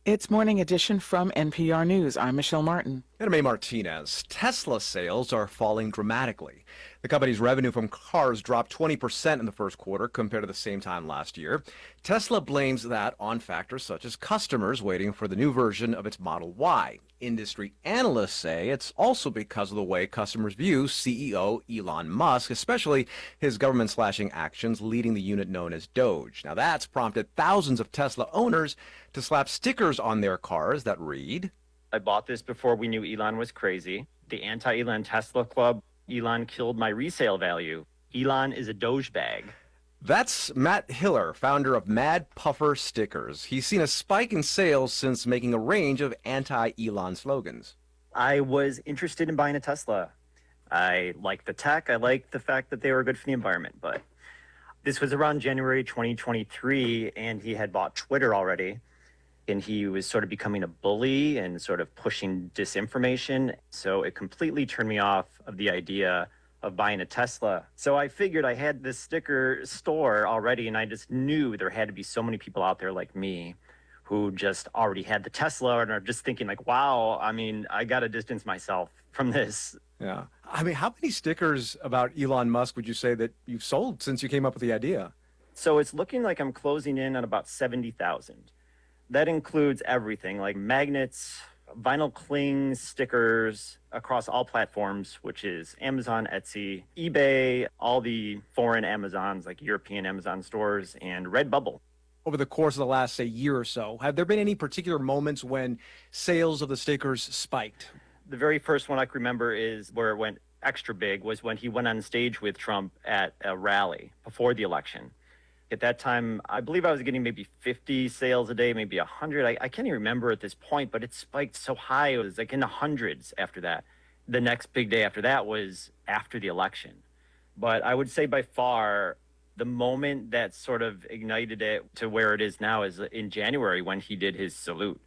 It's Morning Edition from N P R News. I'm Michelle Martin. And May Martinez. Tesla sales are falling dramatically. The company's revenue from cars dropped twenty percent in the first quarter compared to the same time last year. Tesla blames that on factors such as customers waiting for the new version of its Model Y. Industry analysts say it's also because of the way customers view C E O Elon Musk, especially his government-slashing actions leading the unit known as Doge. Now that's prompted thousands of Tesla owners to slap stickers on their cars that read, I bought this before we knew Elon was crazy. The anti-Elon Tesla Club, Elon killed my resale value. Elon is a Doge bag. That's Matt Hiller, founder of Mad Puffer Stickers. He's seen a spike in sales since making a range of anti-Elon slogans. I was interested in buying a Tesla. I liked the tech. I liked the fact that they were good for the environment. But this was around January twenty twenty-three, and he had bought Twitter already. And he was sort of becoming a bully and sort of pushing disinformation. So it completely turned me off of the idea of buying a Tesla. So I figured I had this sticker store already, and I just knew there had to be so many people out there like me who just already had the Tesla and are just thinking like, wow, I mean, I got to distance myself from this. Yeah. I mean, how many stickers about Elon Musk would you say that you've sold since you came up with the idea? So it's looking like I'm closing in on about seventy thousand. That includes everything like magnets, vinyl cling stickers across all platforms, which is Amazon, Etsy, eBay, all the foreign Amazons like European Amazon stores, and Redbubble. Over the course of the last, say, year or so, have there been any particular moments when sales of the stickers spiked? The very first one I can remember is where it went extra big was when he went on stage with Trump at a rally before the election. At that time, I believe I was getting maybe fifty sales a day, maybe one hundred. I, I can't even remember at this point, but it spiked so high. It was like in the hundreds after that. The next big day after that was after the election. But I would say by far, the moment that sort of ignited it to where it is now is in January when he did his salute.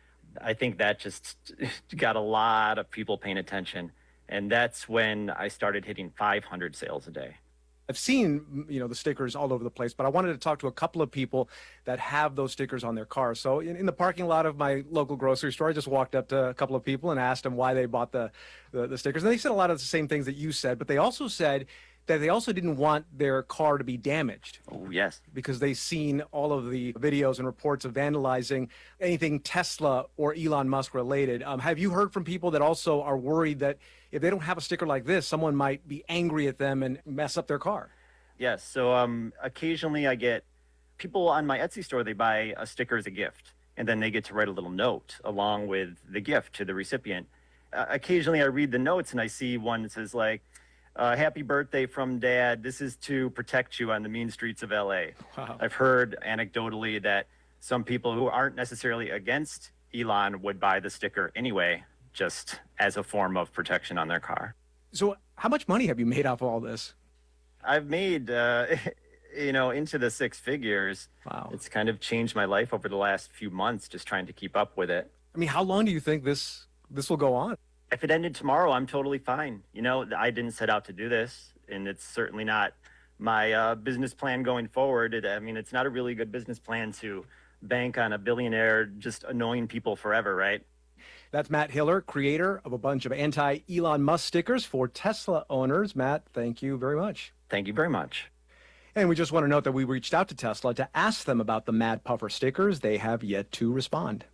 I think that just got a lot of people paying attention. And that's when I started hitting five hundred sales a day. I've seen, you know, the stickers all over the place, but I wanted to talk to a couple of people that have those stickers on their cars. So in, in the parking lot of my local grocery store, I just walked up to a couple of people and asked them why they bought the, the, the stickers. And they said a lot of the same things that you said, but they also said that they also didn't want their car to be damaged. Oh, yes. Because they've seen all of the videos and reports of vandalizing anything Tesla or Elon Musk related. Um, have you heard from people that also are worried that if they don't have a sticker like this, someone might be angry at them and mess up their car? Yes. So um, occasionally I get people on my Etsy store, they buy a sticker as a gift, and then they get to write a little note along with the gift to the recipient. Uh, occasionally I read the notes and I see one that says like, Uh, happy birthday from Dad. This is to protect you on the mean streets of L A. Wow. I've heard anecdotally that some people who aren't necessarily against Elon would buy the sticker anyway, just as a form of protection on their car. So how much money have you made off all this? I've made, uh, you know, into the six figures. Wow. It's kind of changed my life over the last few months, just trying to keep up with it. I mean, how long do you think this this will go on? If it ended tomorrow, I'm totally fine. You know, I didn't set out to do this, and it's certainly not my uh, business plan going forward. It, I mean, it's not a really good business plan to bank on a billionaire just annoying people forever, right? That's Matt Hiller, creator of a bunch of anti-Elon Musk stickers for Tesla owners. Matt, thank you very much. Thank you very much. And we just want to note that we reached out to Tesla to ask them about the Mad Puffer stickers. They have yet to respond.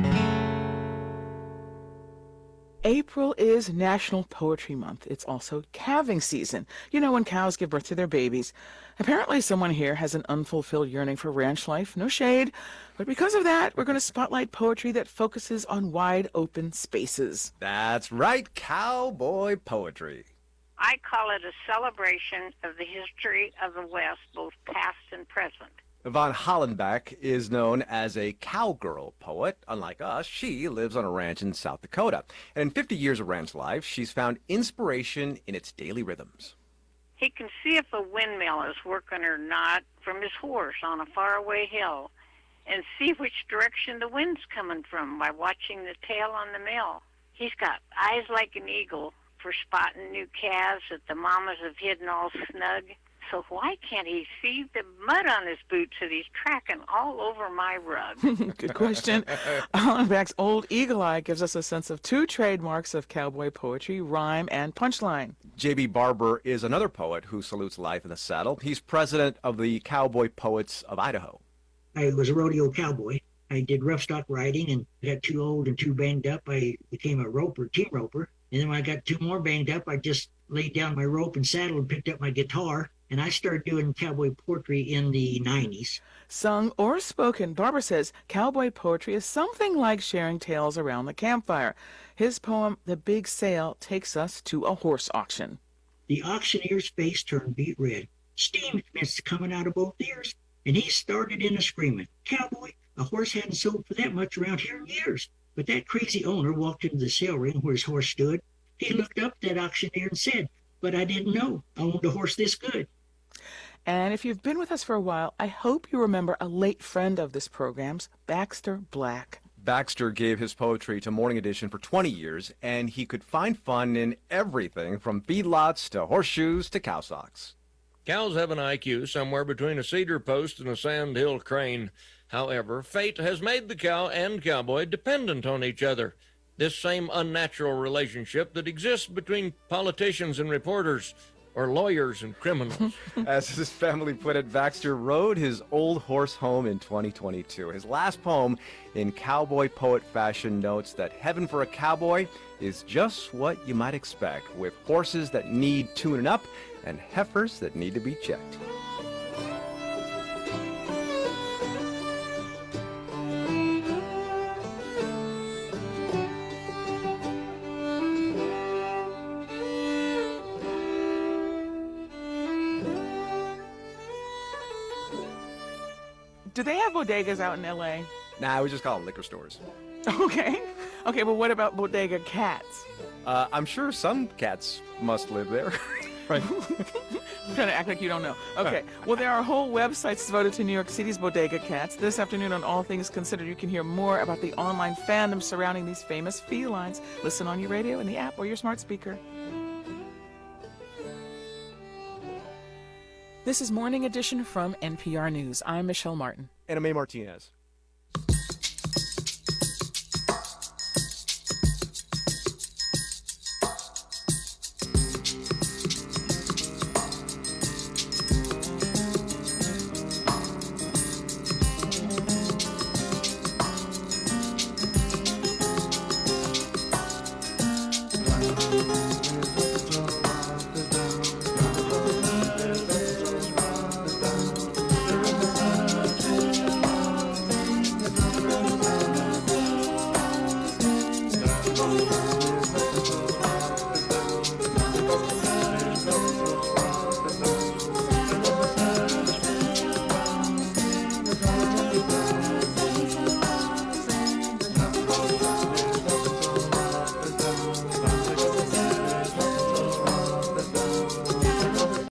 April is National Poetry Month. It's also calving season. You know, when cows give birth to their babies. Apparently someone here has an unfulfilled yearning for ranch life. No shade. But because of that, we're going to spotlight poetry that focuses on wide open spaces. That's right, cowboy poetry. I call it a celebration of the history of the West, both past and present. Yvonne Hollenbeck is known as a cowgirl poet. Unlike us, she lives on a ranch in South Dakota. And in fifty years of ranch life, she's found inspiration in its daily rhythms. He can see if a windmill is working or not from his horse on a faraway hill, and see which direction the wind's coming from by watching the tail on the mill. He's got eyes like an eagle for spotting new calves that the mamas have hidden all snug, So why can't he see the mud on his boots that he's tracking all over my rug? Good question. Hollenbach's Old Eagle Eye gives us a sense of two trademarks of cowboy poetry, rhyme and punchline. J B. Barber is another poet who salutes life in the saddle. He's president of the Cowboy Poets of Idaho. I was a rodeo cowboy. I did rough stock riding and got too old and too banged up. I became a roper, team roper. And then when I got too more banged up, I just laid down my rope and saddle and picked up my guitar. And I started doing cowboy poetry in the nineties. Sung or spoken, Barber says cowboy poetry is something like sharing tales around the campfire. His poem, The Big Sale, takes us to a horse auction. The auctioneer's face turned beet red. Steam mist coming out of both ears. And he started in a screaming, "Cowboy, a horse hadn't sold for that much around here in years." But that crazy owner walked into the sale ring where his horse stood. He looked up at that auctioneer and said, "But I didn't know I owned a horse this good." And if you've been with us for a while, I hope you remember a late friend of this program's, Baxter Black. Baxter gave his poetry to Morning Edition for twenty years, and he could find fun in everything from feedlots to horseshoes to cow socks. Cows have an I Q somewhere between a cedar post and a sandhill crane. However, fate has made the cow and cowboy dependent on each other. This same unnatural relationship that exists between politicians and reporters, or lawyers and criminals. As his family put it, Baxter rode his old horse home in twenty twenty-two. His last poem, in cowboy poet fashion, notes that heaven for a cowboy is just what you might expect, with horses that need tuning up and heifers that need to be checked. Do they have bodegas out in L A? Nah, we just call them liquor stores. Okay. Okay, but what about bodega cats? Uh, I'm sure some cats must live there. Right. I'm trying to act like you don't know. Okay. Well, there are whole websites devoted to New York City's bodega cats. This afternoon on All Things Considered, you can hear more about the online fandom surrounding these famous felines. Listen on your radio, in the app, or your smart speaker. This is Morning Edition from N P R News. I'm Michelle Martin. And I'm A. Martinez.